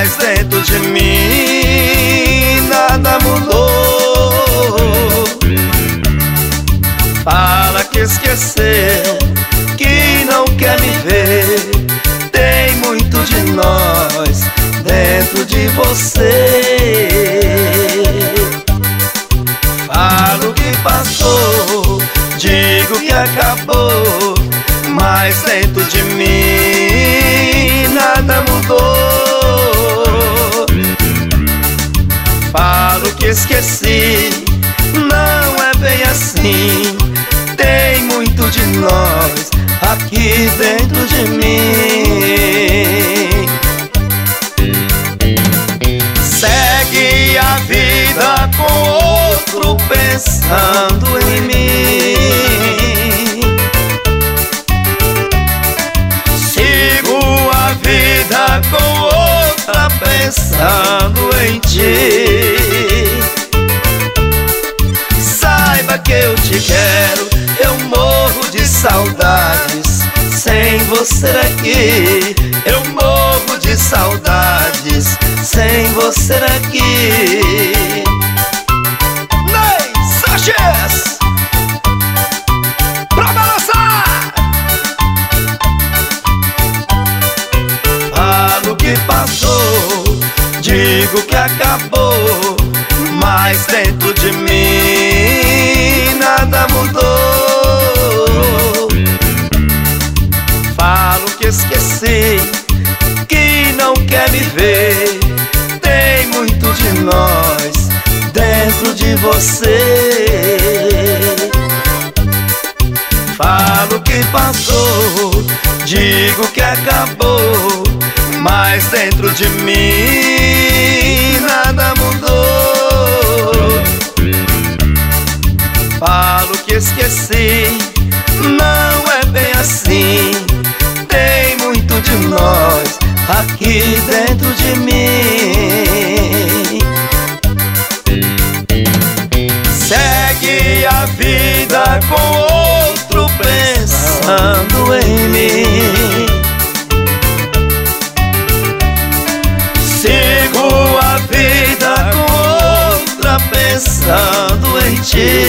mas dentro de mim nada mudou. Fala que esqueceu, que não quer me ver. Tem muito de nós dentro de você. Falo que passou, digo que acabou, mas dentro de mim nada mudou. Falo que esqueci, não é bem assim. Tem muito de nós aqui dentro de mim. Segue a vida com outro pensando em mim. Sigo a vida com outra pensando em ti. Saiba que eu te quero, eu morro de saudades sem você aqui. Eu morro de saudades sem você aqui. Ney Sanchez, pra balançar. Falo que passou, digo que acabou, mas dentro de mim nada mudou. Falo que esqueci, que não quer me ver. Tem muito de nós dentro de você. Falo que passou, digo que acabou, mas dentro de mim nada mudou. Falo que esqueci, não é bem assim. Tem muito de nós aqui dentro de mim. Segue a vida com outro pensando em mim. Sigo a vida com outra pensando em ti.